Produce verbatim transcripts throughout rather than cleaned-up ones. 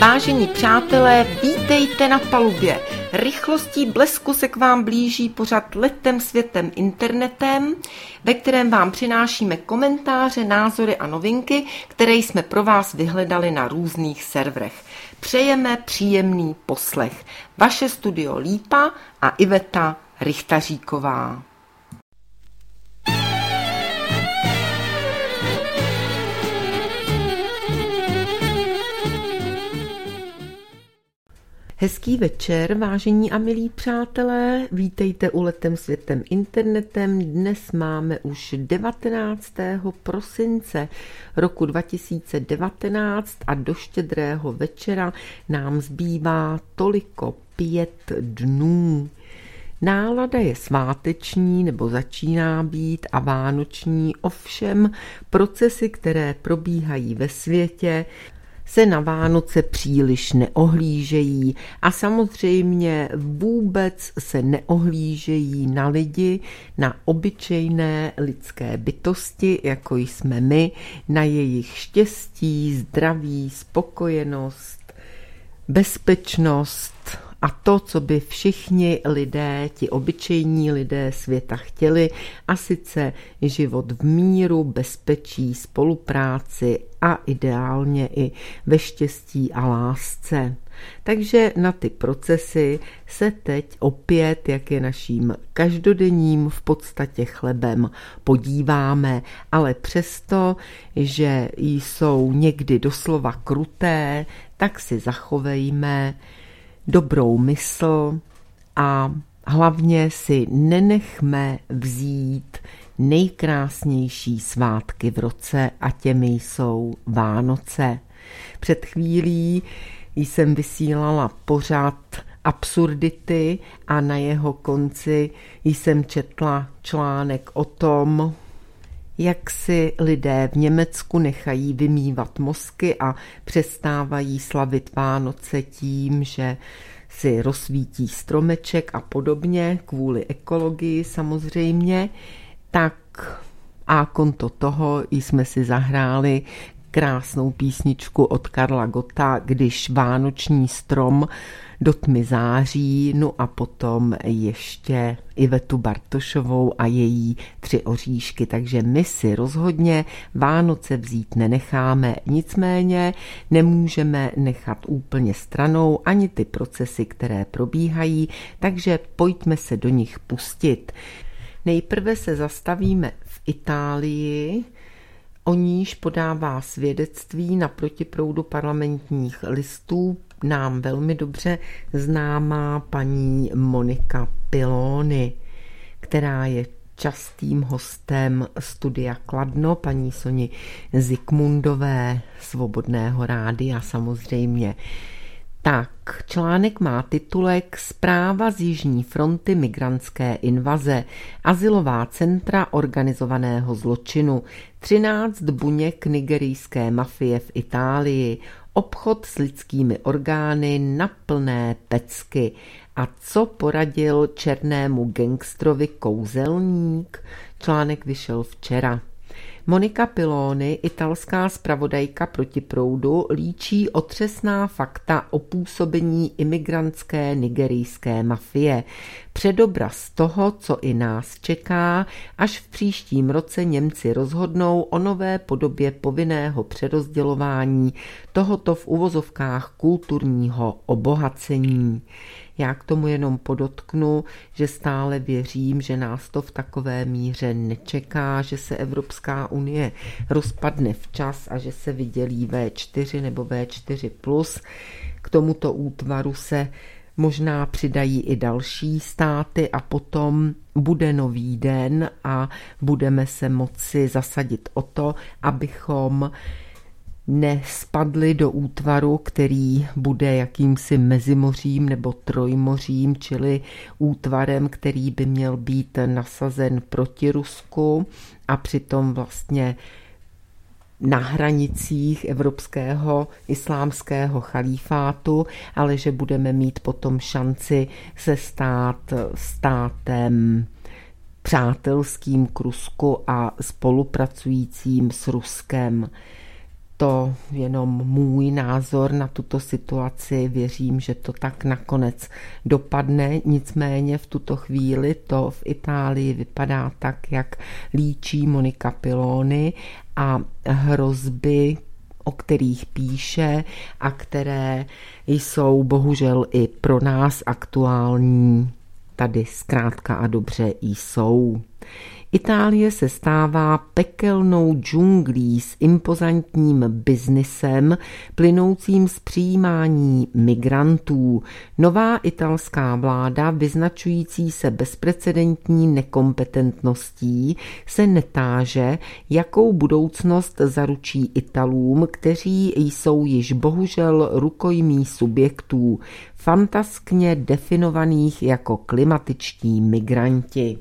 Vážení přátelé, vítejte na palubě. Rychlostí blesku se k vám blíží pořad Letem světem internetem, ve kterém vám přinášíme komentáře, názory a novinky, které jsme pro vás vyhledali na různých serverech. Přejeme příjemný poslech. Vaše studio Lípa a Iveta Richtaříková. Hezký večer, vážení a milí přátelé, vítejte u Letem světem internetem. Dnes máme už devatenáctého prosince roku dva tisíce devatenáct a do štědrého večera nám zbývá toliko pět dnů. Nálada je sváteční nebo začíná být a vánoční, ovšem procesy, které probíhají ve světě, se na Vánoce příliš neohlížejí a samozřejmě vůbec se neohlížejí na lidi, na obyčejné lidské bytosti, jako jsme my, na jejich štěstí, zdraví, spokojenost, bezpečnost a to, co by všichni lidé, ti obyčejní lidé světa chtěli, a sice život v míru, bezpečí, spolupráci a ideálně i ve štěstí a lásce. Takže na ty procesy se teď opět, jak je naším každodenním v podstatě chlebem, podíváme, ale přesto, že jsou někdy doslova kruté, tak si zachovejme dobrou mysl a hlavně si nenechme vzít nejkrásnější svátky v roce a těmi jsou Vánoce. Před chvílí jsem vysílala pořad Absurdity a na jeho konci jsem četla článek o tom, jak si lidé v Německu nechají vymývat mozky a přestávají slavit Vánoce tím, že si rozsvítí stromeček a podobně, kvůli ekologii samozřejmě, tak a konto toho jsme si zahráli krásnou písničku od Karla Gotta, Když vánoční strom do tmy září, no a potom ještě Ivetu Bartošovou a její Tři oříšky, takže my si rozhodně Vánoce vzít nenecháme, nicméně nemůžeme nechat úplně stranou ani ty procesy, které probíhají, takže pojďme se do nich pustit. Nejprve se zastavíme v Itálii, o níž podává svědectví na protiproudu parlamentních listů nám velmi dobře známá paní Monika Piloni, která je častým hostem studia Kladno, paní Soni Zikmundové, Svobodného rádia samozřejmě. Tak, článek má titulek Zpráva z Jižní fronty migrantské invaze, azylová centra organizovaného zločinu, třináct buněk nigerijské mafie v Itálii, obchod s lidskými orgány na plné pecky. A co poradil černému gangstrovi kouzelník? Článek vyšel včera. Monika Piloni, italská zpravodajka protiproudu, líčí otřesná fakta o působení imigrantské nigerijské mafie. Předobraz toho, co i nás čeká, až v příštím roce Němci rozhodnou o nové podobě povinného přerozdělování tohoto v uvozovkách kulturního obohacení. Já k tomu jenom podotknu, že stále věřím, že nás to v takové míře nečeká, že se Evropská unie rozpadne včas a že se vydělí vé čtyři nebo vé čtyři plus. K tomuto útvaru se možná přidají i další státy a potom bude nový den a budeme se moci zasadit o to, abychom nespadli do útvaru, který bude jakýmsi mezimořím nebo trojmořím, čili útvarem, který by měl být nasazen proti Rusku a přitom vlastně na hranicích evropského islámského chalífátu, ale že budeme mít potom šanci se stát státem přátelským k Rusku a spolupracujícím s Ruskem. to jenom můj názor na tuto situaci. Věřím, že to tak nakonec dopadne. Nicméně v tuto chvíli to v Itálii vypadá tak, jak líčí Monika Piloni, a hrozby, o kterých píše a které jsou bohužel i pro nás aktuální, tady zkrátka a dobře jsou. Itálie se stává pekelnou džunglí s impozantním biznisem, plynoucím z přijímání migrantů. Nová italská vláda, vyznačující se bezprecedentní nekompetentností, se netáže, jakou budoucnost zaručí Italům, kteří jsou již bohužel rukojmí subjektů, fantaskně definovaných jako klimatičtí migranti.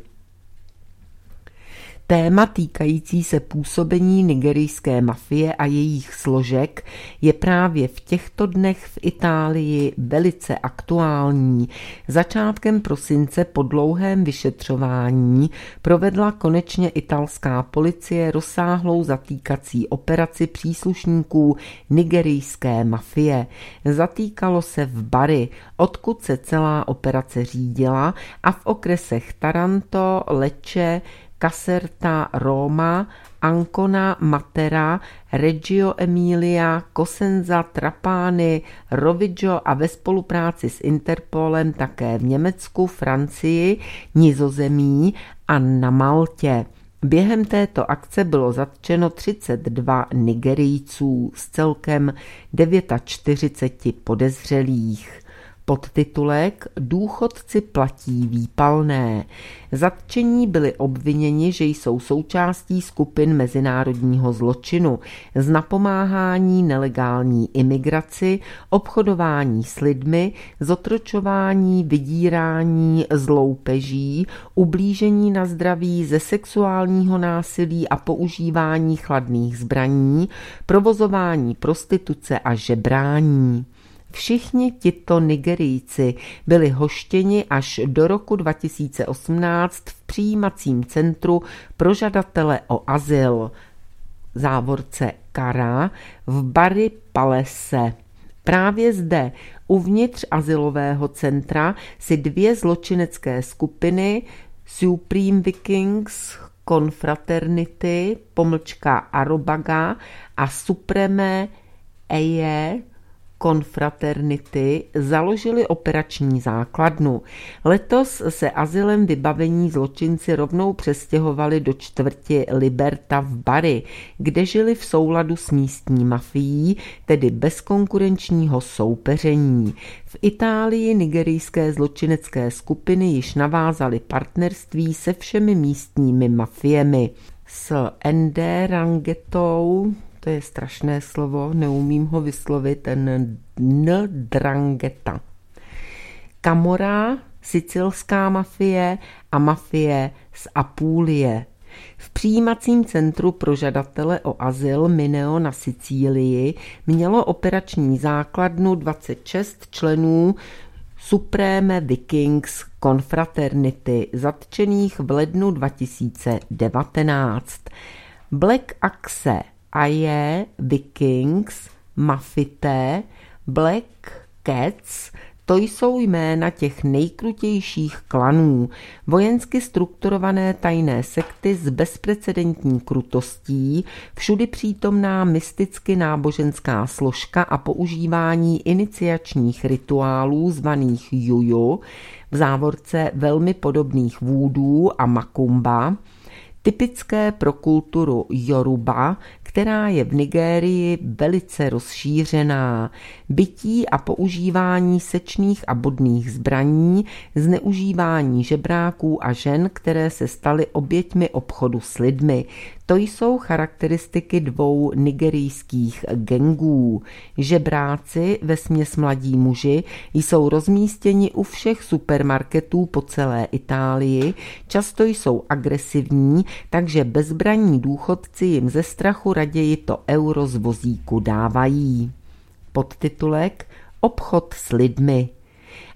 Téma týkající se působení nigerijské mafie a jejich složek je právě v těchto dnech v Itálii velice aktuální. Začátkem prosince po dlouhém vyšetřování provedla konečně italská policie rozsáhlou zatýkací operaci příslušníků nigerijské mafie. Zatýkalo se v Bari, odkud se celá operace řídila, a v okresech Taranto, Lecce, Caserta, Roma, Ancona, Matera, Reggio Emilia, Cosenza, Trapani, Rovigo a ve spolupráci s Interpolem také v Německu, Francii, Nizozemí a na Maltě. Během této akce bylo zatčeno třicet dva Nigerijců z celkem čtyřicet devět podezřelých. Podtitulek Důchodci platí výpalné. Zatčení byli obviněni, že jsou součástí skupin mezinárodního zločinu, z napomáhání nelegální imigraci, obchodování s lidmi, zotročování, vydírání, zloupeží, ublížení na zdraví, ze sexuálního násilí a používání chladných zbraní, provozování prostituce a žebrání. Všichni tito Nigerijci byli hoštěni až do roku dva tisíce osmnáct v přijímacím centru pro žadatele o azyl, závorce Kara, v Bari Palace. Právě zde, uvnitř azylového centra, si dvě zločinecké skupiny Supreme Vikings, Confraternity, pomlčka Arobaga a Supreme Eje Confraternity založili operační základnu. Letos se azylem vybavení zločinci rovnou přestěhovali do čtvrti Liberta v Bari, kde žili v souladu s místní mafií, tedy bez konkurenčního soupeření. V Itálii nigerijské zločinecké skupiny již navázaly partnerství se všemi místními mafiemi. S Ndrangetou, to je strašné slovo, neumím ho vyslovit, ten Ndrangheta. Camorra, sicilská mafie a mafie z Apulie. V přijímacím centru pro žadatele o azyl Mineo na Sicílii mělo operační základnu dvacet šest členů Supreme Vikings Confraternity, zatčených v lednu dva tisíce devatenáct. Black Axe, Aje, Vikings, Mafite, Black Cats, to jsou jména těch nejkrutějších klanů, vojensky strukturované tajné sekty s bezprecedentní krutostí, všudy přítomná mysticky náboženská složka a používání iniciačních rituálů zvaných juju, v závorce velmi podobných vůdů a makumba, typické pro kulturu Yoruba, která je v Nigérii velice rozšířená, bití a používání sečných a bodných zbraní, zneužívání žebráků a žen, které se staly oběťmi obchodu s lidmi. To jsou charakteristiky dvou nigerijských gangů. Žebráci, vesměs mladí muži, jsou rozmístěni u všech supermarketů po celé Itálii, často jsou agresivní, takže bezbraní důchodci jim ze strachu raději to euro z vozíku dávají. Podtitulek Obchod s lidmi.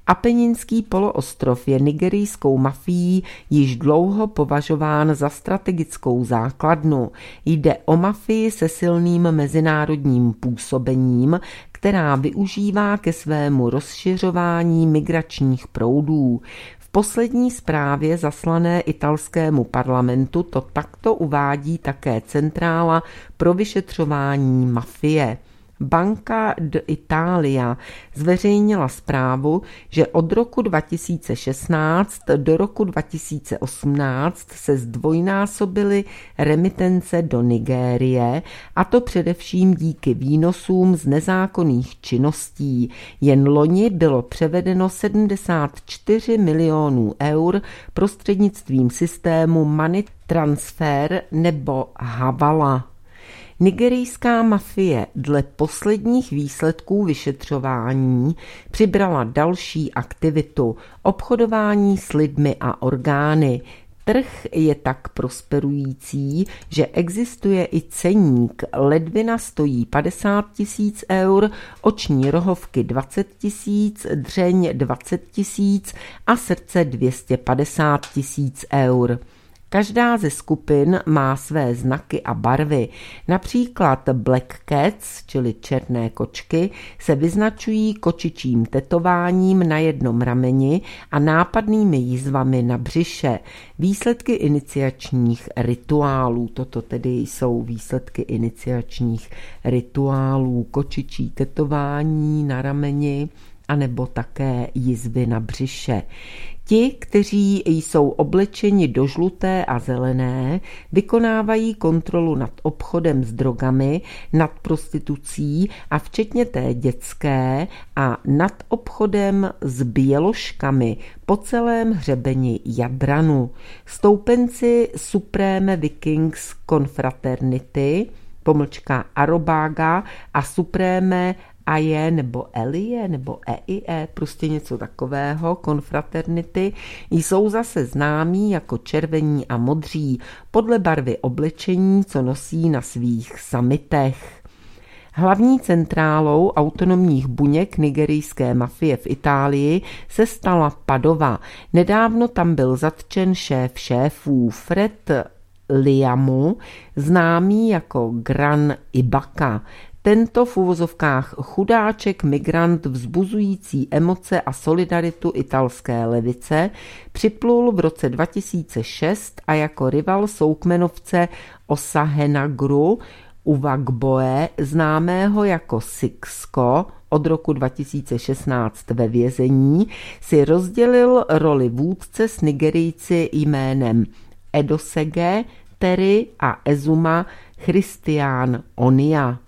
Apeninský poloostrov je nigerijskou mafií již dlouho považován za strategickou základnu. Jde o mafii se silným mezinárodním působením, která využívá ke svému rozšiřování migračních proudů. V poslední zprávě zaslané italskému parlamentu to takto uvádí také Centrála pro vyšetřování mafie. Banka d'Italia zveřejnila zprávu, že od roku dva tisíce šestnáct do roku dva tisíce osmnáct se zdvojnásobily remitence do Nigérie, a to především díky výnosům z nezákonných činností. Jen loni bylo převedeno sedmdesát čtyři milionů eur prostřednictvím systému Money Transfer nebo Havala. Nigerijská mafie dle posledních výsledků vyšetřování přibrala další aktivitu – obchodování s lidmi a orgány. Trh je tak prosperující, že existuje i ceník. Ledvina stojí padesát tisíc eur, oční rohovky dvacet tisíc, dřeň dvacet tisíc a srdce dvě stě padesát tisíc eur. Každá ze skupin má své znaky a barvy. Například Black Cats, čili černé kočky, se vyznačují kočičím tetováním na jednom rameni a nápadnými jizvami na břiše. Výsledky iniciačních rituálů. Toto tedy jsou výsledky iniciačních rituálů. Kočičí tetování na rameni anebo také jizvy na břiše. Ti, kteří jsou oblečeni do žluté a zelené, vykonávají kontrolu nad obchodem s drogami, nad prostitucí a včetně té dětské a nad obchodem s běložkami po celém hřebeni Jadranu. Stoupenci Supreme Vikings Confraternity, pomlčka Arobaga a Supreme Aje nebo Elie nebo E I E, prostě něco takového, konfraternity, jsou zase známí jako červení a modří podle barvy oblečení, co nosí na svých summitech. Hlavní centrálou autonomních buněk nigerijské mafie v Itálii se stala Padova. Nedávno tam byl zatčen šéf šéfů Fred Liamu, známý jako Gran Ibaka. Tento v uvozovkách chudáček migrant vzbuzující emoce a solidaritu italské levice připlul v roce dva tisíce šest a jako rival soukmenovce Osahenagru Uvagboe, známého jako Sixko, od roku dva tisíce šestnáct ve vězení, si rozdělil roli vůdce s Nigerijci jménem Edosege, Terry a Ezuma Christian Onia.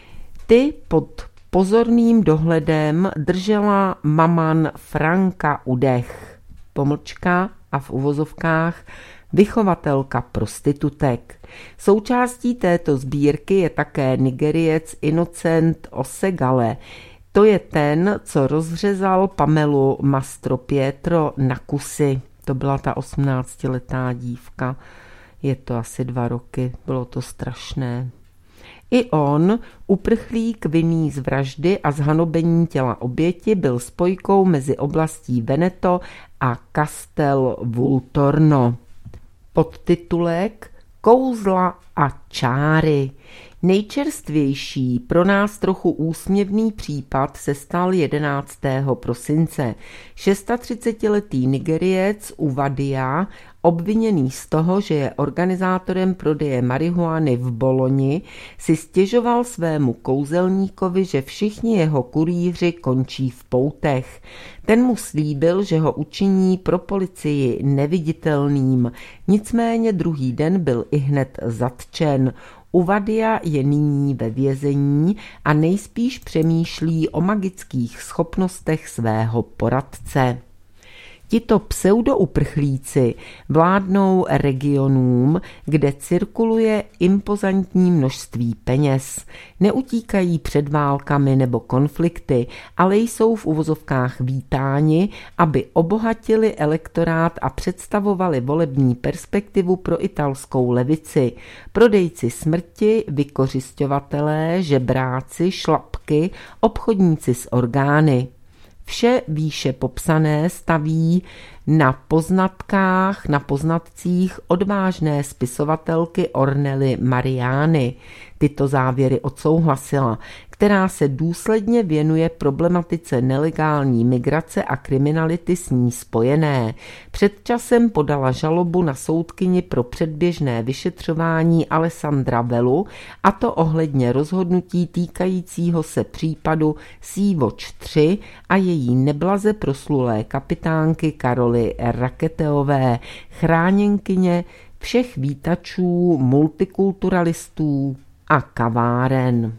Ty pod pozorným dohledem držela Maman Franka Udeh, pomlčka a v uvozovkách vychovatelka prostitutek. Součástí této sbírky je také Nigerijec Innocent Osegale. To je ten, co rozřezal Pamelu Mastropietro na kusy. To byla ta osmnáctiletá dívka. Je to asi dva roky, bylo to strašné. I on, uprchlík vinný z vraždy a zhanobení těla oběti, byl spojkou mezi oblastí Veneto a Castel Volturno. Podtitulek Kouzla a čáry. Nejčerstvější, pro nás trochu úsměvný případ se stal jedenáctého prosince. třicetišestiletý Nigerijec Uvadia, obviněný z toho, že je organizátorem prodeje marihuany v Boloni, si stěžoval svému kouzelníkovi, že všichni jeho kurýři končí v poutech. Ten mu slíbil, že ho učiní pro policii neviditelným. Nicméně druhý den byl ihned zatčen. Uvadia je nyní ve vězení a nejspíš přemýšlí o magických schopnostech svého poradce. Tito pseudouprchlíci vládnou regionům, kde cirkuluje impozantní množství peněz. Neutíkají před válkami nebo konflikty, ale jsou v uvozovkách vítáni, aby obohatili elektorát a představovali volební perspektivu pro italskou levici. Prodejci smrti, vykořisťovatelé, žebráci, šlapky, obchodníci s orgány. Vše výše popsané staví na poznatkách, na poznatcích odvážné spisovatelky Ornely Mariány. Tyto závěry odsouhlasila, která se důsledně věnuje problematice nelegální migrace a kriminality s ní spojené. Před časem podala žalobu na soudkyni pro předběžné vyšetřování Alessandra Velu, a to ohledně rozhodnutí týkajícího se případu Sea-Watch tři a její neblaze proslulé kapitánky Karoly Raketeové, chráněnkyně všech vítačů, multikulturalistů a kaváren.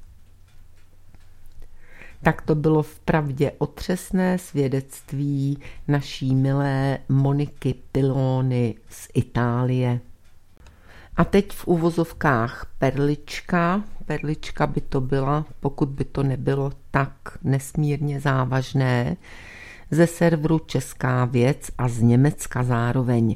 Tak to bylo vpravdě otřesné svědectví naší milé Moniky Pilony z Itálie. A teď v uvozovkách perlička. Perlička by to byla, pokud by to nebylo tak nesmírně závažné, ze serveru Česká věc a z Německa zároveň.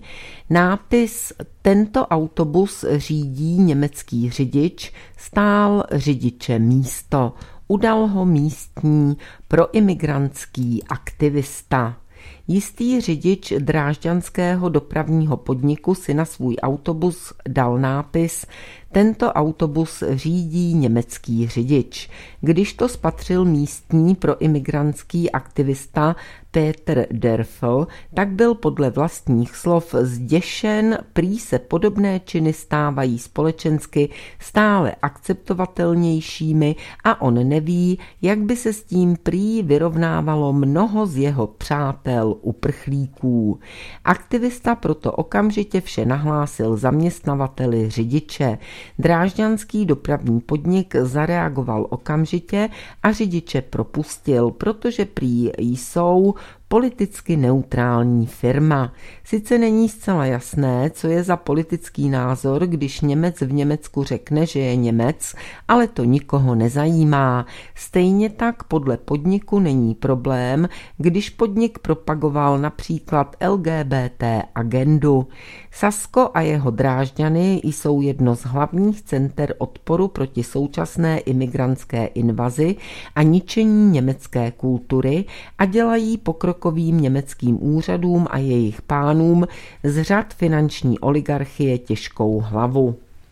Nápis "Tento autobus řídí německý řidič" stál řidiče místo. Udal ho místní proimigrantský aktivista. Jistý řidič drážďanského dopravního podniku si na svůj autobus dal nápis "Tento autobus řídí německý řidič". Když to spatřil místní proimigrantský aktivista Peter Derfel, tak byl podle vlastních slov zděšen, prý se podobné činy stávají společensky stále akceptovatelnějšími a on neví, jak by se s tím prý vyrovnávalo mnoho z jeho přátel uprchlíků. Aktivista proto okamžitě vše nahlásil zaměstnavateli řidiče. Drážďanský dopravní podnik zareagoval okamžitě a řidiče propustil, protože prý jsou politicky neutrální firma. Sice není zcela jasné, co je za politický názor, když Němec v Německu řekne, že je Němec, ale to nikoho nezajímá. Stejně tak podle podniku není problém, když podnik propagoval například L G B T agendu. Sasko a jeho Drážďany jsou jedno z hlavních center odporu proti současné imigrantské invazi a ničení německé kultury a dělají pokrokovým německým úřadům a jejich pánům z řad finanční oligarchie těžkou hlavu.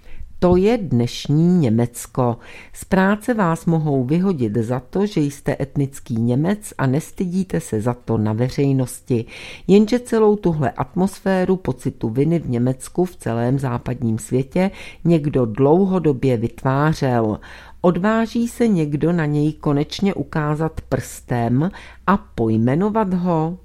To je dnešní Německo. Z práce vás mohou vyhodit za to, že jste etnický Němec a nestydíte se za to na veřejnosti. Jenže celou tuhle atmosféru pocitu viny v Německu v celém západním světě někdo dlouhodobě vytvářel. Odváží se někdo na něj konečně ukázat prstem a pojmenovat ho?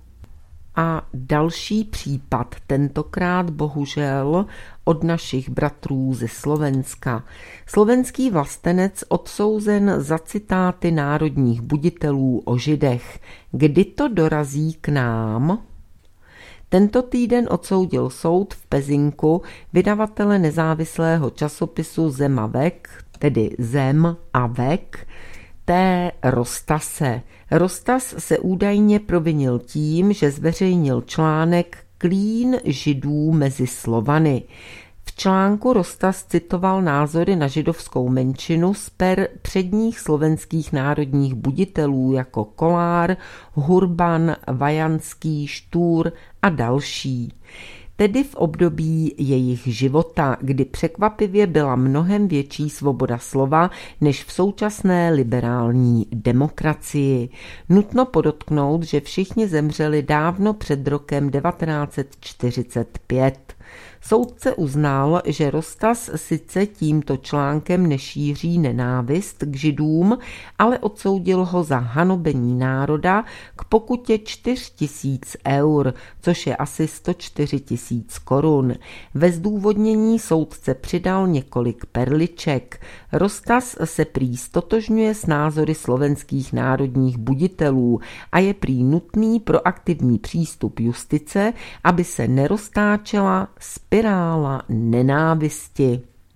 A další případ, tentokrát bohužel od našich bratrů ze Slovenska. Slovenský vlastenec odsouzen za citáty národních buditelů o Židech. Kdy to dorazí k nám? Tento týden odsoudil soud v Pezinku vydavatele nezávislého časopisu Zem a Vek, tedy Zem a Vek, T. Rostase. Rostas se údajně provinil tím, že zveřejnil článek Klín Židů mezi Slovany. V článku Rostas citoval názory na židovskou menšinu z per předních slovenských národních buditelů jako Kolár, Hurban, Vajanský, Štúr a další. Tedy v období jejich života, kdy překvapivě byla mnohem větší svoboda slova než v současné liberální demokracii. Nutno podotknout, že všichni zemřeli dávno před rokem devatenáct set čtyřicet pět. Soudce uznal, že Rostas sice tímto článkem nešíří nenávist k Židům, ale odsoudil ho za hanobení národa k pokutě čtyři tisíce eur, což je asi sto čtyři tisíc korun. Ve zdůvodnění soudce přidal několik perliček. Rostas se prý stotožňuje s názory slovenských národních buditelů a je prý nutný proaktivní přístup justice, aby se neroztáčela spirála nenávisti.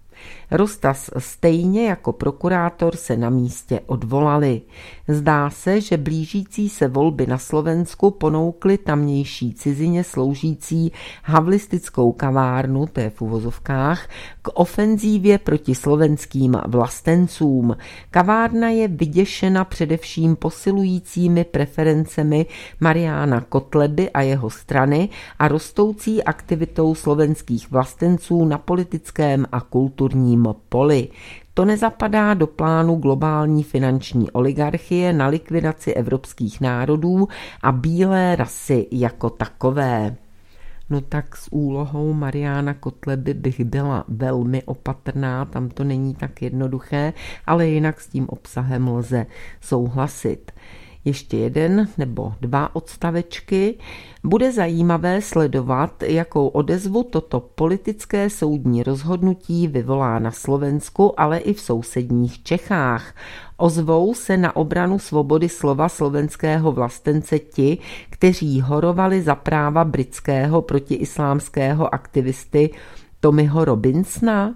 Rostas stejně jako prokurátor se na místě odvolali. Zdá se, že blížící se volby na Slovensku ponoukly tamnější cizině sloužící havlistickou kavárnu, to je v uvozovkách, k ofenzívě proti slovenským vlastencům. Kavárna je vyděšena především posilujícími preferencemi Mariána Kotleby a jeho strany a rostoucí aktivitou slovenských vlastenců na politickém a kulturním poli. To nezapadá do plánu globální finanční oligarchie na likvidaci evropských národů a bílé rasy jako takové. No tak s úlohou Mariána Kotleby bych byla velmi opatrná, tam to není tak jednoduché, ale jinak s tím obsahem lze souhlasit. Ještě jeden nebo dva odstavečky. Bude zajímavé sledovat, jakou odezvu toto politické soudní rozhodnutí vyvolá na Slovensku, ale i v sousedních Čechách. Ozvou se na obranu svobody slova slovenského vlastence ti, kteří horovali za práva britského protiislámského aktivisty Tommyho Robinsona?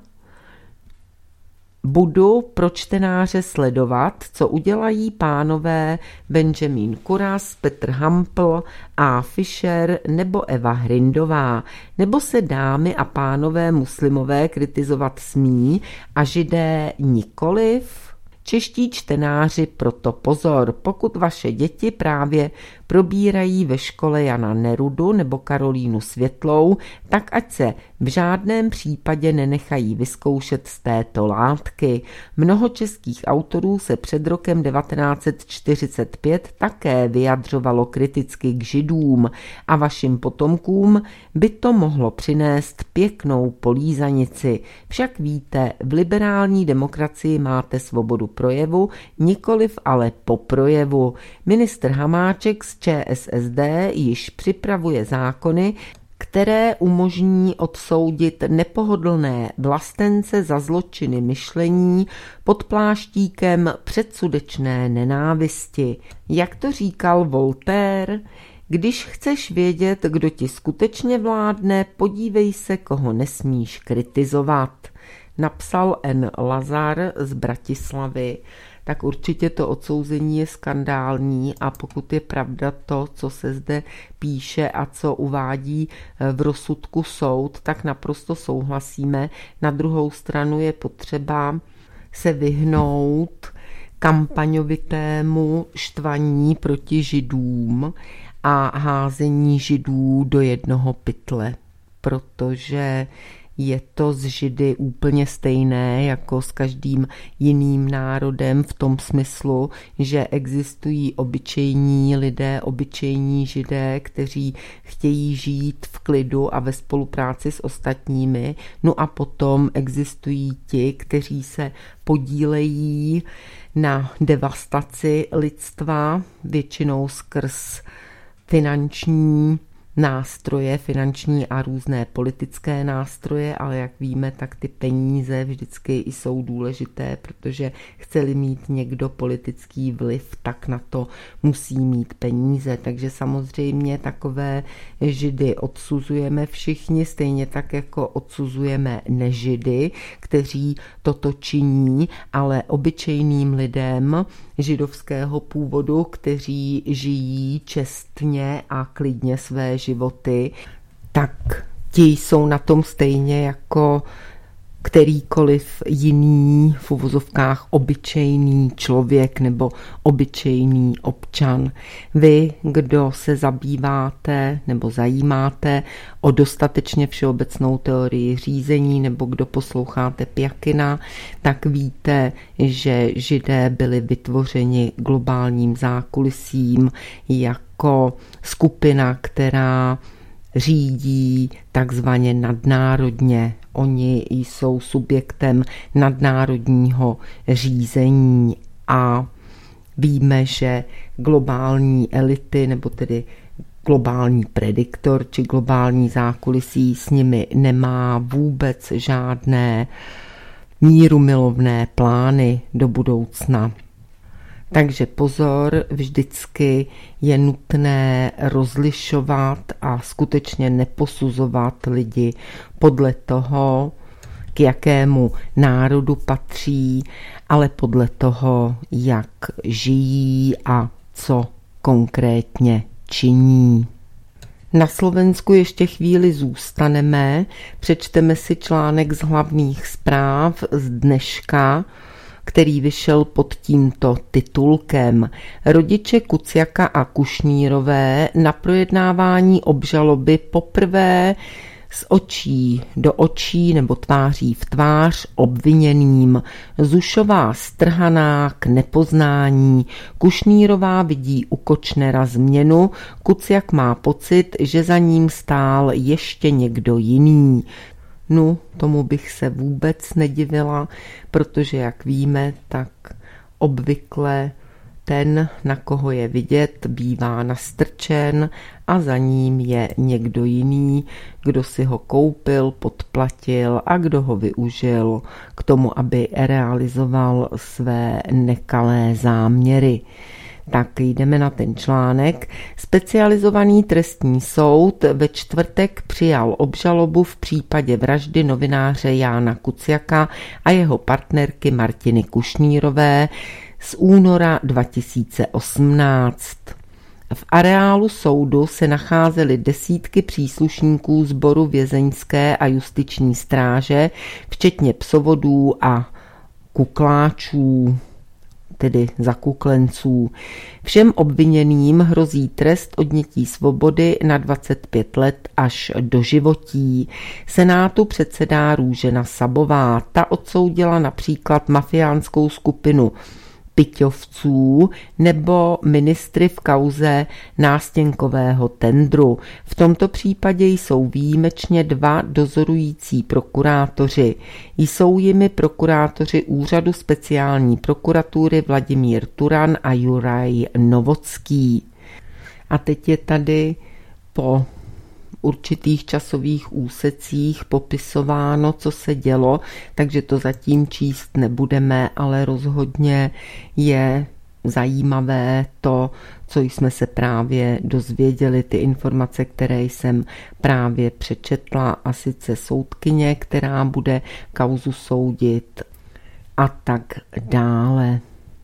Budu pro čtenáře sledovat, co udělají pánové Benjamin Kuras, Petr Hampl, A. Fischer nebo Eva Hrindová, nebo se dámy a pánové muslimové kritizovat smí a židé nikoliv? Čeští čtenáři, proto pozor, pokud vaše děti právě probírají ve škole Jana Nerudu nebo Karolínu Světlou, tak ať se v žádném případě nenechají vyzkoušet z této látky. Mnoho českých autorů se před rokem devatenáct set čtyřicet pět také vyjadřovalo kriticky k židům a vašim potomkům by to mohlo přinést pěknou polízanici. Však víte, v liberální demokracii máte svobodu projevu, nikoliv ale po projevu. Ministr Hamáček z ČSSD již připravuje zákony, které umožní odsoudit nepohodlné vlastence za zločiny myšlení pod pláštíkem předsudečné nenávisti. Jak to říkal Voltaire, když chceš vědět, kdo ti skutečně vládne, podívej se, koho nesmíš kritizovat. Napsal N. Lazar z Bratislavy. Tak určitě to odsouzení je skandální a pokud je pravda to, co se zde píše a co uvádí v rozsudku soud, tak naprosto souhlasíme. Na druhou stranu je potřeba se vyhnout kampaňovitému štvaní proti židům a házení židů do jednoho pytle, protože je to s židy úplně stejné jako s každým jiným národem v tom smyslu, že existují obyčejní lidé, obyčejní židé, kteří chtějí žít v klidu a ve spolupráci s ostatními. No a potom existují ti, kteří se podílejí na devastaci lidstva, většinou skrz finanční nástroje, finanční a různé politické nástroje, ale jak víme, tak ty peníze vždycky jsou důležité, protože chce-li mít někdo politický vliv, tak na to musí mít peníze. Takže samozřejmě takové židy odsuzujeme všichni, stejně tak jako odsuzujeme nežidy, kteří toto činí, ale obyčejným lidem židovského původu, kteří žijí čestně a klidně své životy, tak ti jsou na tom stejně jako kterýkoliv jiný v uvozovkách obyčejný člověk nebo obyčejný občan. Vy, kdo se zabýváte nebo zajímáte o dostatečně všeobecnou teorii řízení nebo kdo posloucháte Pjakina, tak víte, že židé byli vytvořeni globálním zákulisím jako skupina, která řídí takzvaně nadnárodně. Oni jsou subjektem nadnárodního řízení a víme, že globální elity, nebo tedy globální prediktor či globální zákulisí s nimi nemá vůbec žádné mírumilovné plány do budoucna. Takže pozor, vždycky je nutné rozlišovat a skutečně neposuzovat lidi podle toho, k jakému národu patří, ale podle toho, jak žijí a co konkrétně činí. Na Slovensku ještě chvíli zůstaneme, přečteme si článek z hlavních zpráv z dneška, který vyšel pod tímto titulkem. Rodiče Kuciaka a Kušnírové na projednávání obžaloby poprvé z očí do očí nebo tváří v tvář obviněným. Zušová strhaná k nepoznání. Kušnírová vidí u Kočnera změnu. Kuciak má pocit, že za ním stál ještě někdo jiný. No, tomu bych se vůbec nedivila, protože jak víme, tak obvykle ten, na koho je vidět, bývá nastrčen a za ním je někdo jiný, kdo si ho koupil, podplatil a kdo ho využil k tomu, aby realizoval své nekalé záměry. Tak jdeme na ten článek. Specializovaný trestní soud ve čtvrtek přijal obžalobu v případě vraždy novináře Jána Kuciaka a jeho partnerky Martiny Kušnírové z února dva tisíce osmnáct. V areálu soudu se nacházely desítky příslušníků sboru vězeňské a justiční stráže, včetně psovodů a kukláčů, tedy zakuklenců. Všem obviněným hrozí trest odnětí svobody na dvacet pět let až doživotí. Senátu předsedá Růžena Sabová. Ta odsoudila například mafiánskou skupinu Pyťovců nebo ministry v kauze nástěnkového tendru. V tomto případě jsou výjimečně dva dozorující prokurátoři. Jsou jimi prokurátoři Úřadu speciální prokuratury Vladimír Turan a Juraj Novocký. A teď je tady po určitých časových úsecích popisováno, co se dělo, takže to zatím číst nebudeme, ale rozhodně je zajímavé to, co jsme se právě dozvěděli, ty informace, které jsem právě přečetla, a sice soudkyně, která bude kauzu soudit a tak dále.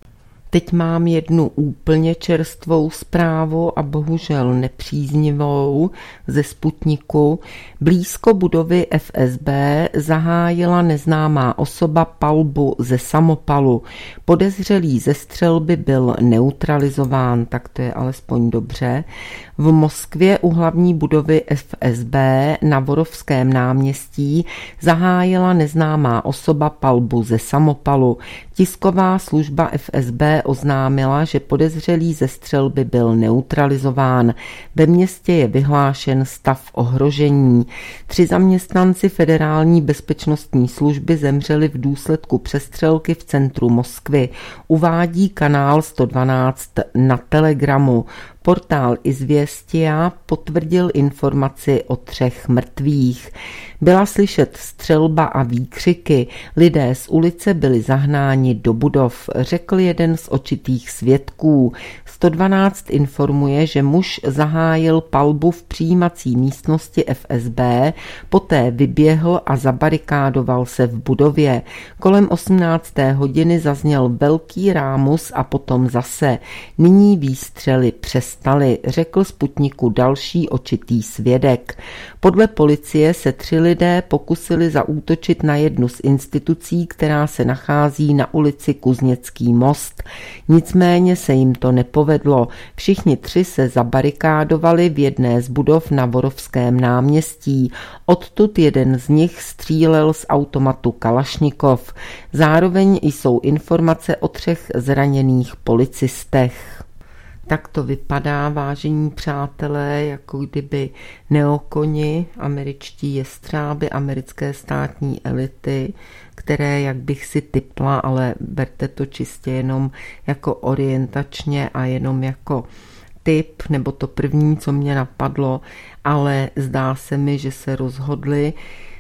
Teď mám jednu úplně čerstvou zprávu a bohužel nepříznivou ze Sputniku. Blízko budovy F S B zahájila neznámá osoba palbu ze samopalu. Podezřelý ze střelby byl neutralizován, tak to je alespoň dobře. V Moskvě u hlavní budovy F S B na Vorovském náměstí zahájila neznámá osoba palbu ze samopalu. Tisková služba F S B oznámila, že podezřelý ze střelby byl neutralizován. Ve městě je vyhlášen stav ohrožení. Tři zaměstnanci Federální bezpečnostní služby zemřeli v důsledku přestřelky v centru Moskvy. Uvádí kanál sto dvanáct na Telegramu. Portál Izvěstia potvrdil informaci o třech mrtvých. Byla slyšet střelba a výkřiky. Lidé z ulice byli zahnáni do budov, řekl jeden z očitých svědků. sto dvanáct informuje, že muž zahájil palbu v přijímací místnosti F S B, poté vyběhl a zabarikádoval se v budově. Kolem osmnácté hodiny zazněl velký rámus a potom zase. Nyní výstřely přestaly, řekl Sputniku další očitý svědek. Podle policie se tři lidé pokusili zaútočit na jednu z institucí, která se nachází na ulici Kuzněcký most. Nicméně se jim to nepovedlo. Všichni tři se zabarikádovali v jedné z budov na Vorovském náměstí. Odtud jeden z nich střílel z automatu Kalašnikov. Zároveň jsou informace o třech zraněných policistech. Tak to vypadá, vážení přátelé, jako kdyby neokoni, američtí jestřáby, americké státní elity, které, jak bych si tipla, ale berte to čistě jenom jako orientačně a jenom jako tip, nebo to první, co mě napadlo, ale zdá se mi, že se rozhodli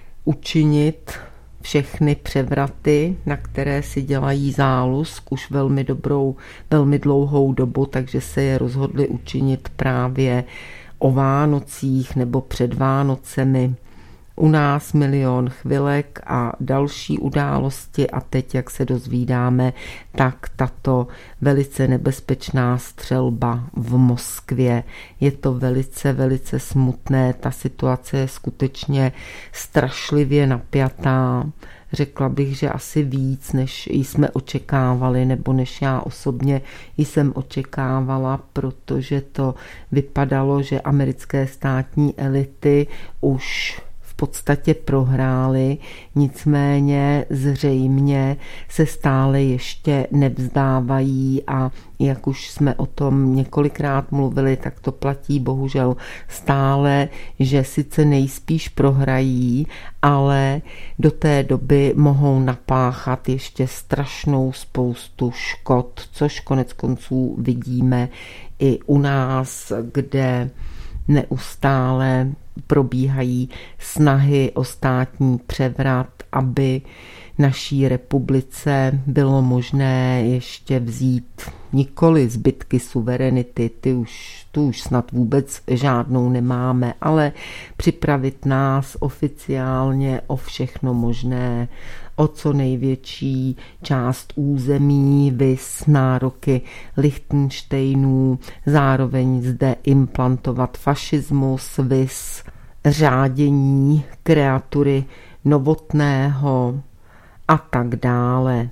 učinit všechny převraty, na které si dělají zálusk už velmi dobrou, velmi dlouhou dobu, takže se je rozhodli učinit právě o Vánocích nebo před Vánocemi. u nás milion chvilek a další události a teď, jak se dozvídáme, tak tato velice nebezpečná střelba v Moskvě. Je to velice, velice smutné, ta situace je skutečně strašlivě napjatá. Řekla bych, že asi víc, než jsme očekávali, nebo než já osobně jsem očekávala, protože to vypadalo, že americké státní elity už v podstatě prohrály, nicméně zřejmě se stále ještě nevzdávají a jak už jsme o tom několikrát mluvili, tak to platí bohužel stále, že sice nejspíš prohrají, ale do té doby mohou napáchat ještě strašnou spoustu škod, což konec konců vidíme i u nás, kde neustále probíhají snahy o státní převrat, aby naší republice bylo možné ještě vzít nikoli zbytky suverenity, ty už, tu už snad vůbec žádnou nemáme, ale připravit nás oficiálně o všechno možné, o co největší část území, vys nároky Lichtenštejnů, zároveň zde implantovat fašismus, vys řádění kreatury Novotného a tak dále.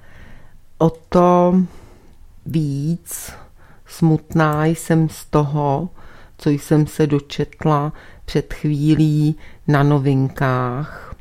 O to víc smutná jsem z toho, co jsem se dočetla před chvílí na Novinkách.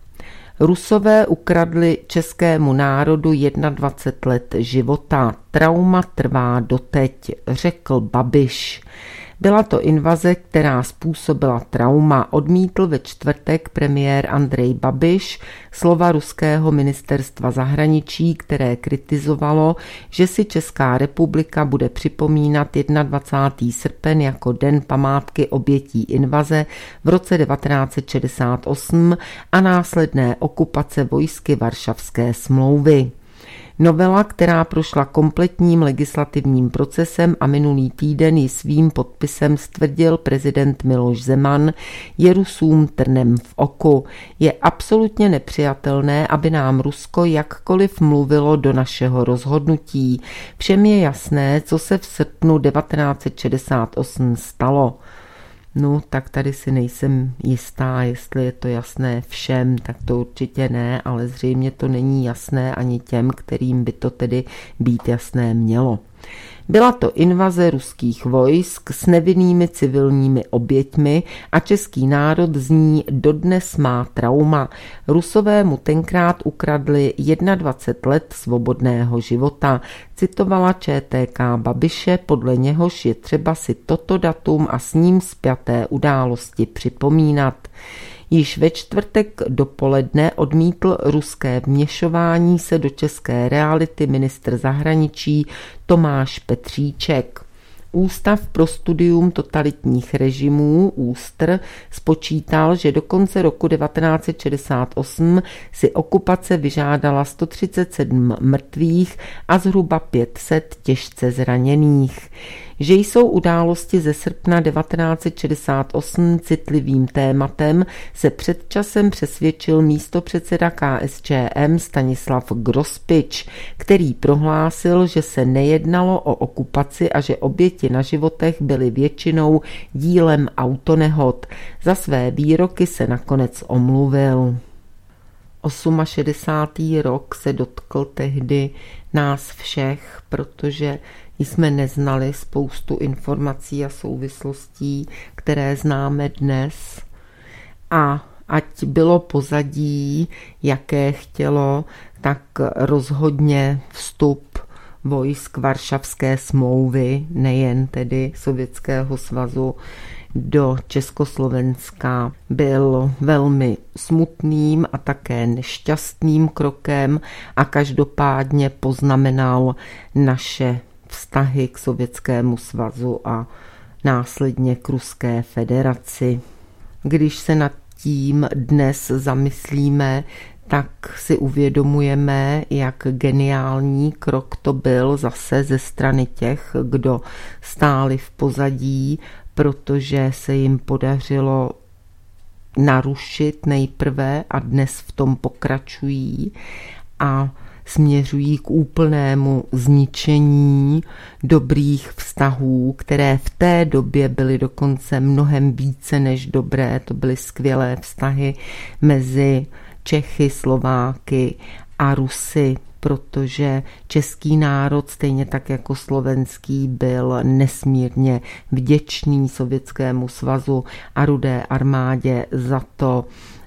Rusové ukradli českému národu dvacet jedna let života. Trauma trvá doteď, řekl Babiš. Byla to invaze, která způsobila trauma, odmítl ve čtvrtek premiér Andrej Babiš slova ruského ministerstva zahraničí, které kritizovalo, že si Česká republika bude připomínat dvacátého prvního srpen jako den památky obětí invaze v roce devatenáct set šedesát osm a následné okupace vojsky Varšavské smlouvy. Novela, která prošla kompletním legislativním procesem a minulý týden ji svým podpisem stvrdil prezident Miloš Zeman, je Rusům trnem v oku. Je absolutně nepřijatelné, aby nám Rusko jakkoliv mluvilo do našeho rozhodnutí. Všem je jasné, co se v srpnu devatenáct set šedesát osm stalo. No, tak tady si nejsem jistá, jestli je to jasné všem, tak to určitě ne, ale zřejmě to není jasné ani těm, kterým by to tedy být jasné mělo. Byla to invaze ruských vojsk s nevinnými civilními oběťmi a český národ z ní dodnes má trauma. Rusové mu tenkrát ukradli dvacet jedna let svobodného života. Citovala ČTK Babiše, podle něhož je třeba si toto datum a s ním spjaté události připomínat. Již ve čtvrtek dopoledne odmítl ruské vměšování se do české reality ministr zahraničí Tomáš Petříček. Ústav pro studium totalitních režimů ÚSTR spočítal, že do konce roku devatenáct set šedesát osm si okupace vyžádala sto třicet sedm mrtvých a zhruba pět set těžce zraněných. Že jsou události ze srpna devatenáct set šedesát osm citlivým tématem, se před časem přesvědčil místopředseda K S Č M Stanislav Grospič, který prohlásil, že se nejednalo o okupaci a že oběti na životech byly většinou dílem autonehod. Za své výroky se nakonec omluvil. šedesátý osmý rok se dotkl tehdy nás všech, protože jsme neznali spoustu informací a souvislostí, které známe dnes. A ať bylo pozadí, jaké chtělo, tak rozhodně vstup vojsk Varšavské smlouvy, nejen tedy Sovětského svazu, do Československa byl velmi smutným a také nešťastným krokem a každopádně poznamenal naše vztahy k Sovětskému svazu a následně k Ruské federaci. Když se nad tím dnes zamyslíme, tak si uvědomujeme, jak geniální krok to byl zase ze strany těch, kdo stáli v pozadí, protože se jim podařilo narušit nejprve a dnes v tom pokračují a směřují k úplnému zničení dobrých vztahů, které v té době byly dokonce mnohem více než dobré. To byly skvělé vztahy mezi Čechy, Slováky a Rusy, protože český národ, stejně tak jako slovenský, byl nesmírně vděčný Sovětskému svazu a Rudé armádě za to,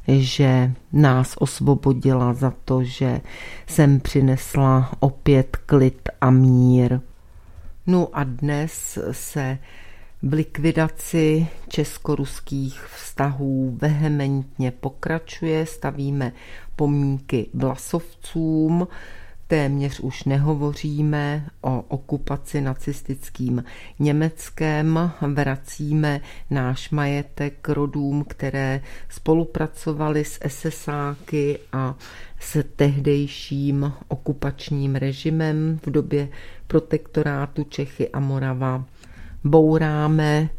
že nás osvobodila, za to, že sem přinesla opět klid a mír. No a dnes se v likvidaci česko-ruských vztahů vehementně pokračuje. Stavíme pomníky vlasovcům, téměř už nehovoříme o okupaci nacistickým Německem, vracíme náš majetek rodům, které spolupracovaly s esesáky a s tehdejším okupačním režimem v době protektorátu Čechy a Morava. Bouráme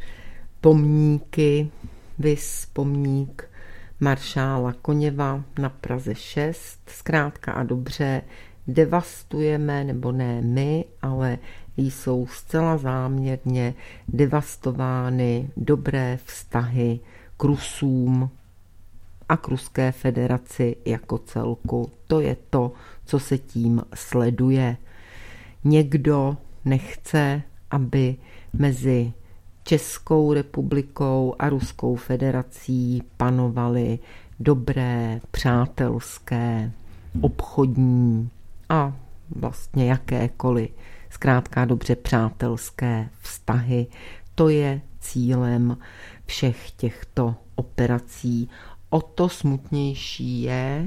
pomníky, viz pomník maršála Koněva na Praze šest, zkrátka a dobře devastujeme, nebo ne my, ale jsou zcela záměrně devastovány dobré vztahy k Rusům a k Ruské federaci jako celku. To je to, co se tím sleduje. Někdo nechce, aby mezi Českou republikou a Ruskou federací panovaly dobré, přátelské, obchodní a vlastně jakékoliv, zkrátka dobře přátelské vztahy. To je cílem všech těchto operací. O to smutnější je,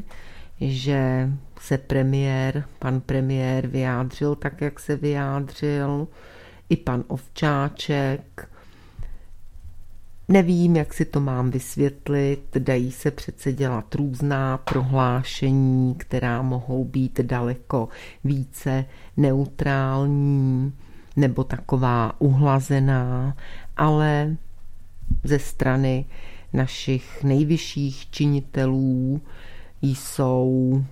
že se premiér, pan premiér vyjádřil tak, jak se vyjádřil, i pan Ovčáček. Nevím, jak si to mám vysvětlit, dají se přece dělat různá prohlášení, která mohou být daleko více neutrální nebo taková uhlazená, ale ze strany našich nejvyšších činitelů jsou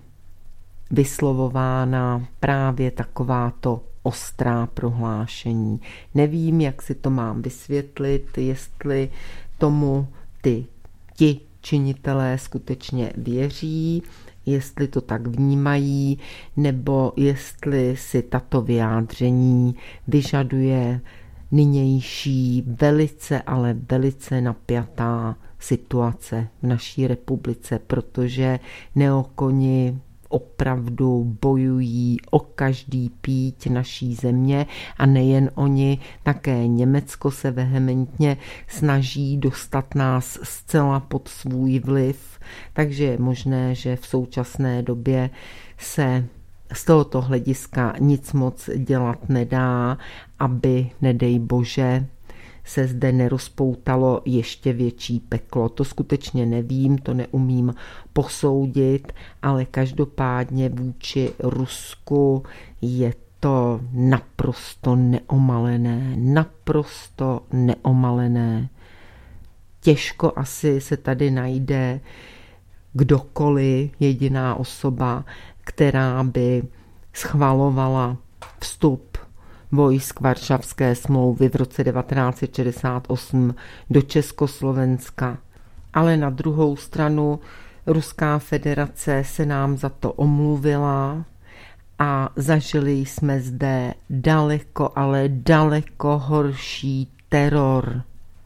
vyslovována právě takováto ostrá prohlášení. Nevím, jak si to mám vysvětlit, jestli tomu ty ti činitelé skutečně věří, jestli to tak vnímají, nebo jestli si tato vyjádření vyžaduje nynější velice, ale velice napjatá situace v naší republice, protože neokoni opravdu bojují o každý píď naší země a nejen oni, také Německo se vehementně snaží dostat nás zcela pod svůj vliv, takže je možné, že v současné době se z tohoto hlediska nic moc dělat nedá, aby, nedej bože, se zde nerozpoutalo ještě větší peklo. To skutečně nevím, to neumím posoudit, ale každopádně vůči Rusku je to naprosto neomalené, naprosto neomalené. Těžko asi se tady najde kdokoliv, jediná osoba, která by schvalovala vstup vojsk Varšavské smlouvy v roce devatenáct set šedesát osm do Československa. Ale na druhou stranu Ruská federace se nám za to omluvila a zažili jsme zde daleko, ale daleko horší teror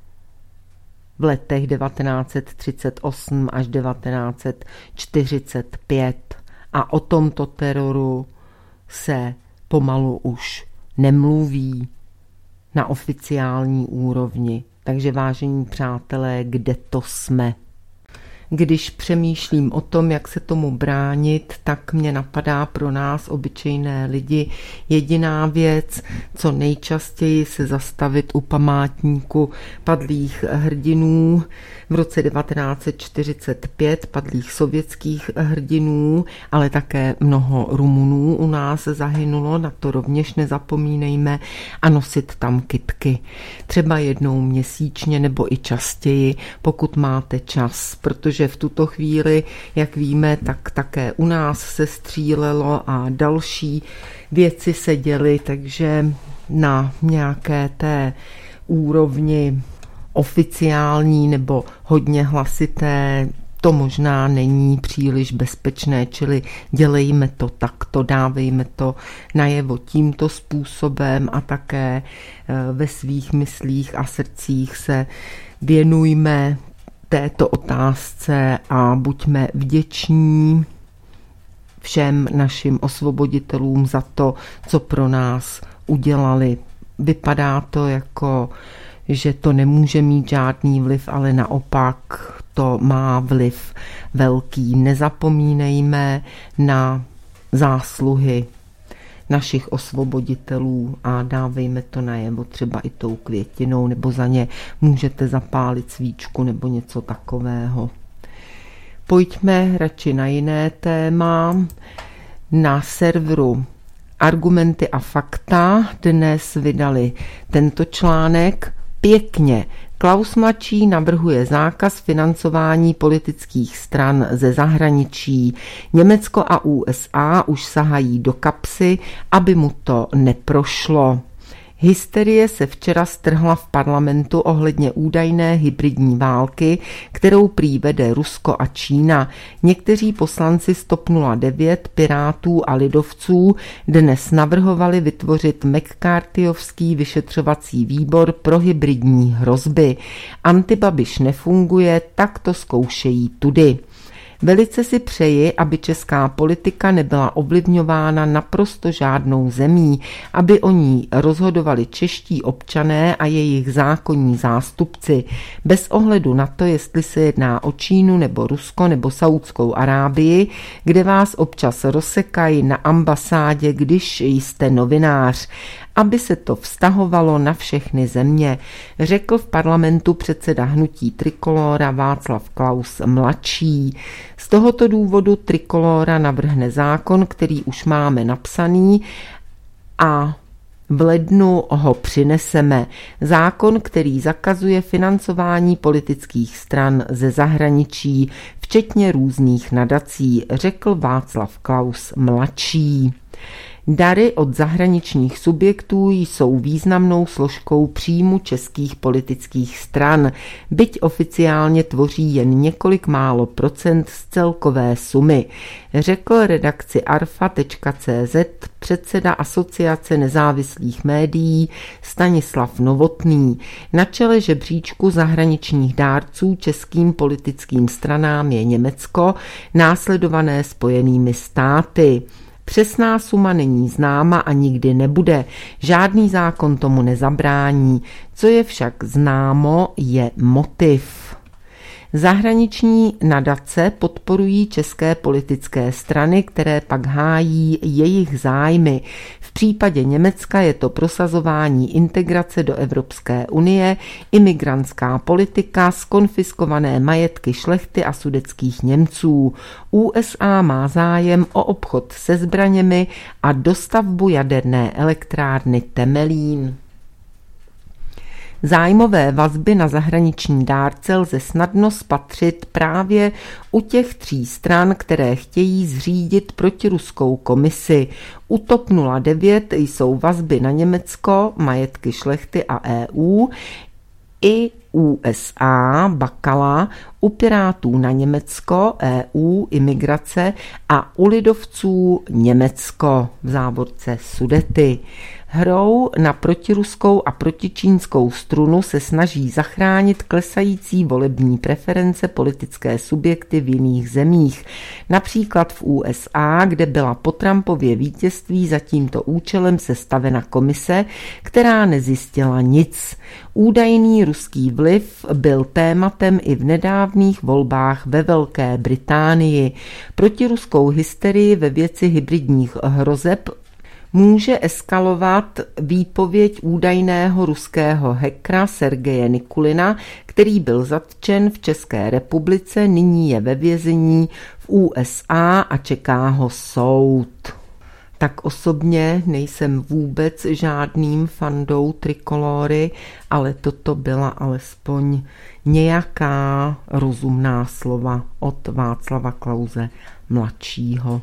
v letech devatenáct set třicet osm až devatenáct set čtyřicet pět a o tomto teroru se pomalu už nemluví na oficiální úrovni. Takže vážení přátelé, kde to jsme? Když přemýšlím o tom, jak se tomu bránit, tak mě napadá pro nás, obyčejné lidi, jediná věc, co nejčastěji se zastavit u památníku padlých hrdinů v roce devatenáct set čtyřicet pět, padlých sovětských hrdinů, ale také mnoho Rumunů u nás zahynulo, na to rovněž nezapomínejme, a nosit tam kytky. Třeba jednou měsíčně nebo i častěji, pokud máte čas, protože v tuto chvíli, jak víme, tak také u nás se střílelo a další věci se děly, takže na nějaké té úrovni oficiální nebo hodně hlasité to možná není příliš bezpečné, čili dělejme to takto, dávejme to najevo tímto způsobem a také ve svých myslích a srdcích se věnujme této otázce a buďme vděční všem našim osvoboditelům za to, co pro nás udělali. Vypadá to jako, že to nemůže mít žádný vliv, ale naopak to má vliv velký. Nezapomínejme na zásluhy našich osvoboditelů a dávejme to najevo třeba i tou květinou, nebo za ně můžete zapálit svíčku nebo něco takového. Pojďme radši na jiné téma. Na serveru Argumenty a fakta dnes vydali tento článek. Pěkně. Klaus mladší navrhuje zákaz financování politických stran ze zahraničí. Německo a U S A už sahají do kapsy, aby mu to neprošlo. Hysterie se včera strhla v parlamentu ohledně údajné hybridní války, kterou prý vede Rusko a Čína. Někteří poslanci z TOP nula devět, Pirátů a lidovců dnes navrhovali vytvořit McCarthyovský vyšetřovací výbor pro hybridní hrozby. Antibabiš nefunguje, tak to zkoušejí tudy. Velice si přeji, aby česká politika nebyla ovlivňována naprosto žádnou zemí, aby o ní rozhodovali čeští občané a jejich zákonní zástupci, bez ohledu na to, jestli se jedná o Čínu nebo Rusko nebo Saudskou Arábii, kde vás občas rozsekají na ambasádě, když jste novinář, aby se to vztahovalo na všechny země, řekl v parlamentu předseda hnutí Trikolóra Václav Klaus mladší. Z tohoto důvodu Trikolóra navrhne zákon, který už máme napsaný, a v lednu ho přineseme. Zákon, který zakazuje financování politických stran ze zahraničí, včetně různých nadací, řekl Václav Klaus mladší. Dary od zahraničních subjektů jsou významnou složkou příjmu českých politických stran, byť oficiálně tvoří jen několik málo procent z celkové sumy, řekl redakci arfa tečka cé zet předseda Asociace nezávislých médií Stanislav Novotný. Na čele žebříčku zahraničních dárců českým politickým stranám je Německo, následované Spojenými státy. Přesná suma není známa a nikdy nebude. Žádný zákon tomu nezabrání. Co je však známo, je motiv. Zahraniční nadace podporují české politické strany, které pak hájí jejich zájmy. V případě Německa je to prosazování integrace do Evropské unie, imigrantská politika, zkonfiskované majetky šlechty a sudetských Němců. U S A má zájem o obchod se zbraněmi a dostavbu jaderné elektrárny Temelín. Zájmové vazby na zahraniční dárce lze snadno spatřit právě u těch tří stran, které chtějí zřídit protiruskou komisi. U TOP nula devět jsou vazby na Německo, majetky šlechty a E U, i U S A, Bakala, u Pirátů na Německo, E U, imigrace a u lidovců Německo, v závorce Sudety. Hrou na protiruskou a protičínskou strunu se snaží zachránit klesající volební preference politické subjekty v jiných zemích, například v U S A, kde byla po Trumpově vítězství za tímto účelem sestavena komise, která nezjistila nic. Údajný ruský vliv byl tématem i v nedávných volbách ve Velké Británii. Protiruskou hysterii ve věci hybridních hrozeb může eskalovat výpověď údajného ruského hackera Sergeje Nikulina, který byl zatčen v České republice, nyní je ve vězení v U S A a čeká ho soud. Tak osobně nejsem vůbec žádným fandou Trikolory, ale toto byla alespoň nějaká rozumná slova od Václava Klause mladšího.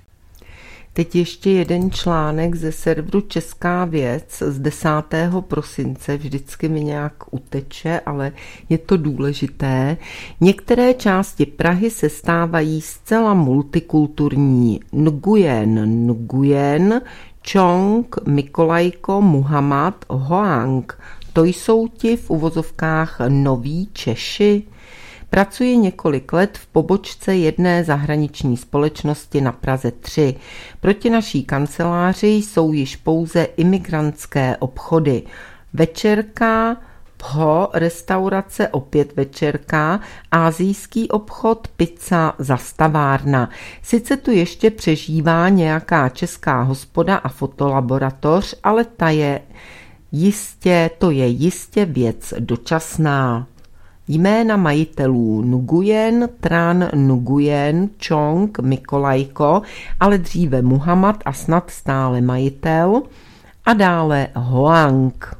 Teď ještě jeden článek ze serveru Česká věc z desátého prosince, vždycky mi nějak uteče, ale je to důležité. Některé části Prahy se stávají zcela multikulturní. Nguyen, Nguyen, Čong, Mikolajko, Muhammad, Hoang. To jsou ti v uvozovkách noví Češi. Pracuji několik let v pobočce jedné zahraniční společnosti na Praze tři. Proti naší kanceláři jsou již pouze imigrantské obchody. Večerka, Pho, restaurace opět večerka, asijský obchod, pizza, zastavárna. Sice tu ještě přežívá nějaká česká hospoda a fotolaboratoř, ale ta je jistě, to je jistě věc dočasná. Jména majitelů Nguyen, Tran, Nguyen, Čong, Mikolajko, ale dříve Muhammad a snad stále majitel a dále Hoang.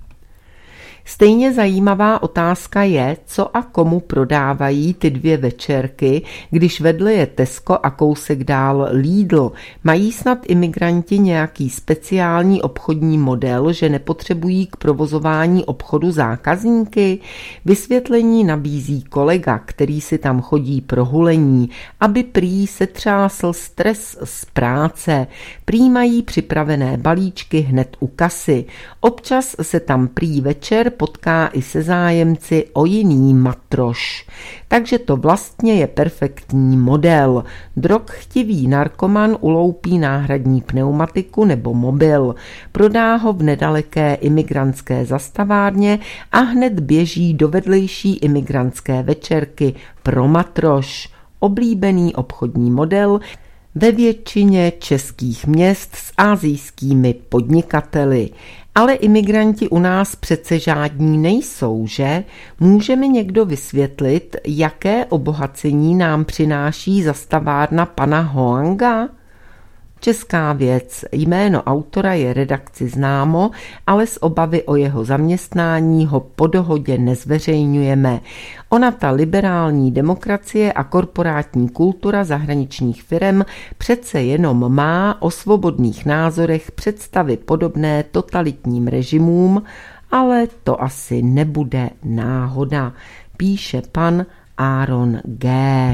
Stejně zajímavá otázka je, co a komu prodávají ty dvě večerky, když vedle je Tesco a kousek dál Lidl. Mají snad imigranti nějaký speciální obchodní model, že nepotřebují k provozování obchodu zákazníky? Vysvětlení nabízí kolega, který si tam chodí pro hulení, aby prý se třásl stres z práce. Prý mají připravené balíčky hned u kasy. Občas se tam prý večer potká i se zájemci o jiný matroš. Takže to vlastně je perfektní model. Drogchtivý narkoman uloupí náhradní pneumatiku nebo mobil, prodá ho v nedaleké imigrantské zastavárně a hned běží do vedlejší imigrantské večerky pro matroš. Oblíbený obchodní model ve většině českých měst s asijskými podnikateli. Ale imigranti u nás přece žádní nejsou, že? Může mi někdo vysvětlit, jaké obohacení nám přináší zastavárna pana Hoanga? Česká věc. Jméno autora je redakci známo, ale z obavy o jeho zaměstnání ho po dohodě nezveřejňujeme. Ona ta liberální demokracie a korporátní kultura zahraničních firem přece jenom má o svobodných názorech představy podobné totalitním režimům, ale to asi nebude náhoda, píše pan Aaron G.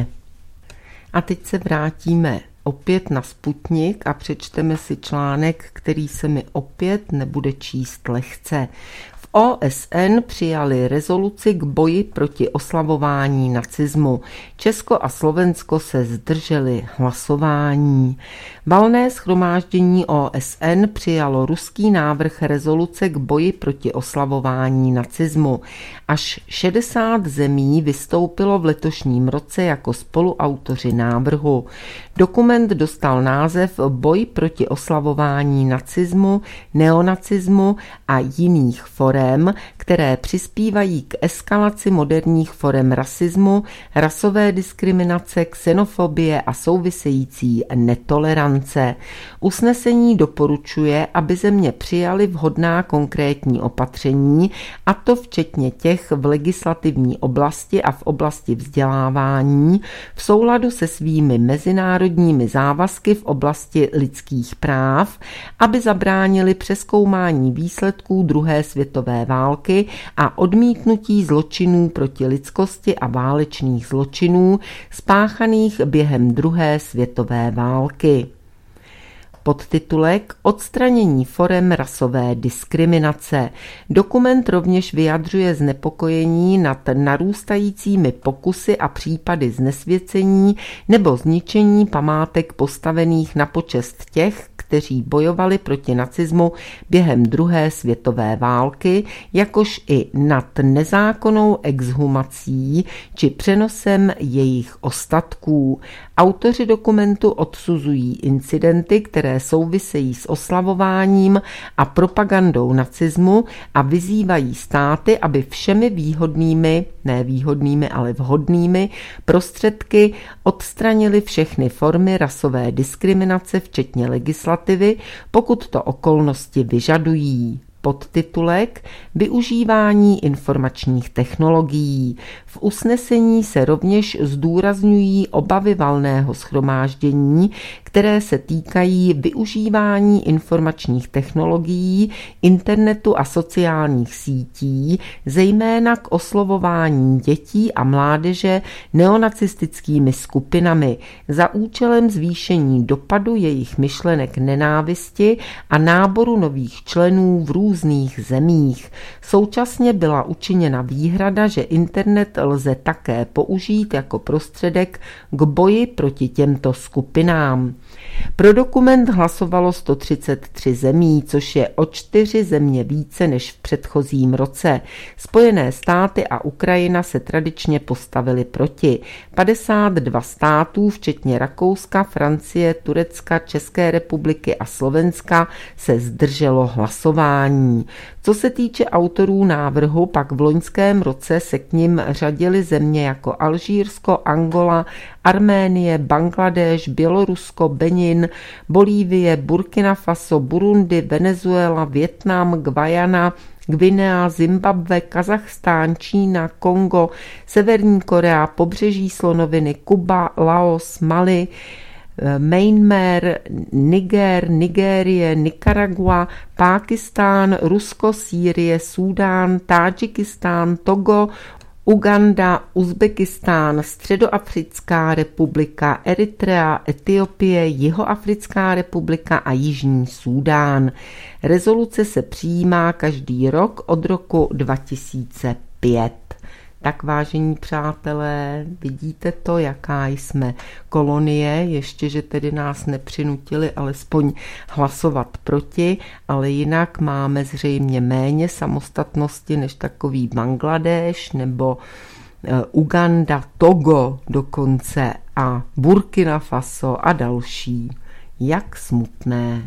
A teď se vrátíme opět na Sputnik a přečteme si článek, který se mi opět nebude číst lehce. V O S N přijali rezoluci k boji proti oslavování nacismu. Česko a Slovensko se zdrželi hlasování. Valné shromáždění O S N přijalo ruský návrh rezoluce k boji proti oslavování nacismu. Až šedesát zemí vystoupilo v letošním roce jako spoluautoři návrhu. Dokument dostal název Boj proti oslavování nacismu, neonacismu a jiných forem, které přispívají k eskalaci moderních forem rasismu, rasové diskriminace, xenofobie a související netolerance. Usnesení doporučuje, aby země přijaly vhodná konkrétní opatření, a to včetně těch v legislativní oblasti a v oblasti vzdělávání, v souladu se svými mezinárodními závazky v oblasti lidských práv, aby zabránili přezkoumání výsledků druhé světové války a odmítnutí zločinů proti lidskosti a válečných zločinů spáchaných během druhé světové války. Podtitulek Odstranění forem rasové diskriminace. Dokument rovněž vyjadřuje znepokojení nad narůstajícími pokusy a případy znesvěcení nebo zničení památek postavených na počest těch, kteří bojovali proti nacismu během druhé světové války, jakož i nad nezákonnou exhumací či přenosem jejich ostatků. Autoři dokumentu odsuzují incidenty, které souvisejí s oslavováním a propagandou nacismu a vyzývají státy, aby všemi výhodnými, ne výhodnými, ale vhodnými prostředky odstranili všechny formy rasové diskriminace, včetně legislativy, pokud to okolnosti vyžadují. Podtitulek Využívání informačních technologií. V usnesení se rovněž zdůrazňují obavy valného shromáždění, které se týkají využívání informačních technologií, internetu a sociálních sítí, zejména k oslovování dětí a mládeže neonacistickými skupinami za účelem zvýšení dopadu jejich myšlenek nenávisti a náboru nových členů v různých zemích. Současně byla učiněna výhrada, že internet lze také použít jako prostředek k boji proti těmto skupinám. Pro dokument hlasovalo sto třicet tři zemí, což je o čtyři země více než v předchozím roce. Spojené státy a Ukrajina se tradičně postavily proti. padesát dva států, včetně Rakouska, Francie, Turecka, České republiky a Slovenska, se zdrželo hlasování. Co se týče autorů návrhu, pak v loňském roce se k nim řadily země jako Alžírsko, Angola, Arménie, Bangladéš, Bělorusko, Benin, Bolívie, Burkina Faso, Burundi, Venezuela, Vietnam, Guyana, Gvinea, Zimbabwe, Kazachstán, Čína, Kongo, Severní Korea, Pobřeží slonoviny, Kuba, Laos, Mali, Myanmar, Niger, Nigérie, Nikaragua, Pákistán, Rusko, Sýrie, Súdán, Tádžikistán, Togo, Uganda, Uzbekistán, Středoafrická republika, Eritrea, Etiopie, Jihoafrická republika a Jižní Súdán. Rezoluce se přijímá každý rok od roku dva tisíce pět. Tak vážení přátelé, vidíte to, jaká jsme kolonie, ještě, že tedy nás nepřinutili alespoň hlasovat proti, ale jinak máme zřejmě méně samostatnosti než takový Bangladéš nebo Uganda, Togo dokonce a Burkina Faso a další. Jak smutné.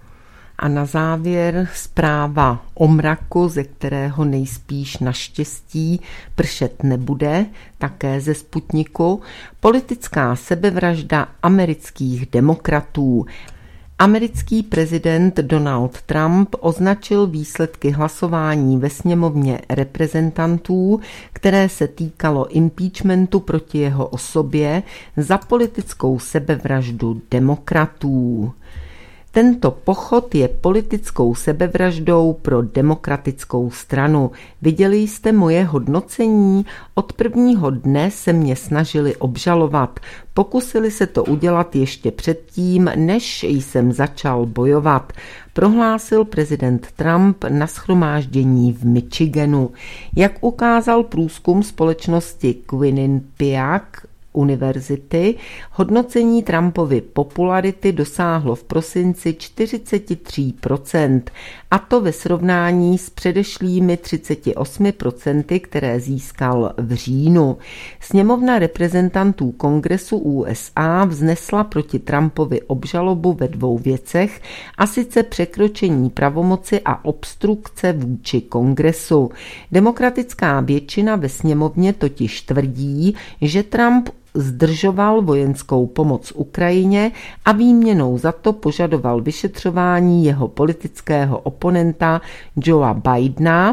A na závěr zpráva o mraku, ze kterého nejspíš naštěstí pršet nebude, také ze Sputniku. Politická sebevražda amerických demokratů. Americký prezident Donald Trump označil výsledky hlasování ve sněmovně reprezentantů, které se týkalo impeachmentu proti jeho osobě, za politickou sebevraždu demokratů. Tento pochod je politickou sebevraždou pro demokratickou stranu. Viděli jste moje hodnocení? Od prvního dne se mě snažili obžalovat. Pokusili se to udělat ještě předtím, než jsem začal bojovat, prohlásil prezident Trump na shromáždění v Michiganu. Jak ukázal průzkum společnosti Quinnipiac univerzity, hodnocení Trumpovy popularity dosáhlo v prosinci čtyřicet tři procent, a to ve srovnání s předešlými třicet osm procent, které získal v říjnu. Sněmovna reprezentantů Kongresu U S A vznesla proti Trumpovi obžalobu ve dvou věcech, a sice překročení pravomoci a obstrukce vůči Kongresu. Demokratická většina ve sněmovně totiž tvrdí, že Trump zdržoval vojenskou pomoc Ukrajině a výměnou za to požadoval vyšetřování jeho politického oponenta Joea Bidena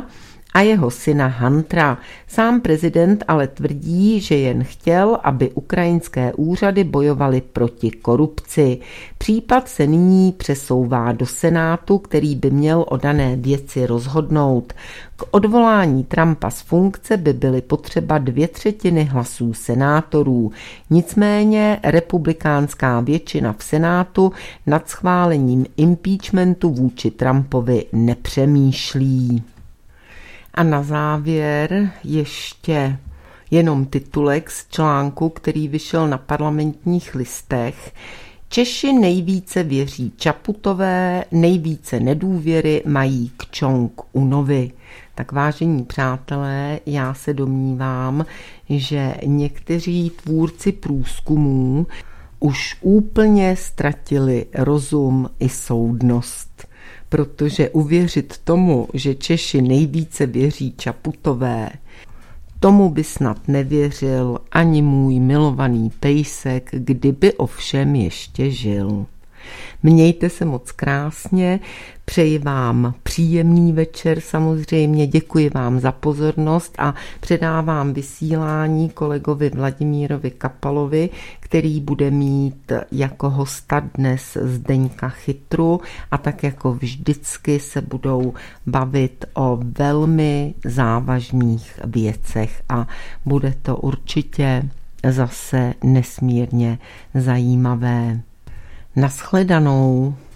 a jeho syna Huntera. Sám prezident ale tvrdí, že jen chtěl, aby ukrajinské úřady bojovaly proti korupci. Případ se nyní přesouvá do Senátu, který by měl o dané věci rozhodnout. K odvolání Trumpa z funkce by byly potřeba dvě třetiny hlasů senátorů. Nicméně republikánská většina v Senátu nad schválením impeachmentu vůči Trumpovi nepřemýšlí. A na závěr ještě jenom titulek z článku, který vyšel na Parlamentních listech. Češi nejvíce věří Čaputové, nejvíce nedůvěry mají k Čong-unovi. Tak vážení přátelé, já se domnívám, že někteří tvůrci průzkumů už úplně ztratili rozum i soudnost. Protože uvěřit tomu, že Češi nejvíce věří Čaputové, tomu by snad nevěřil ani můj milovaný pejsek, kdyby ovšem ještě žil. Mějte se moc krásně, přeji vám příjemný večer samozřejmě, děkuji vám za pozornost a předávám vysílání kolegovi Vladimírovi Kapalovi, který bude mít jako hosta dnes Zdeňka Chytru a tak jako vždycky se budou bavit o velmi závažných věcech a bude to určitě zase nesmírně zajímavé. Nashledanou.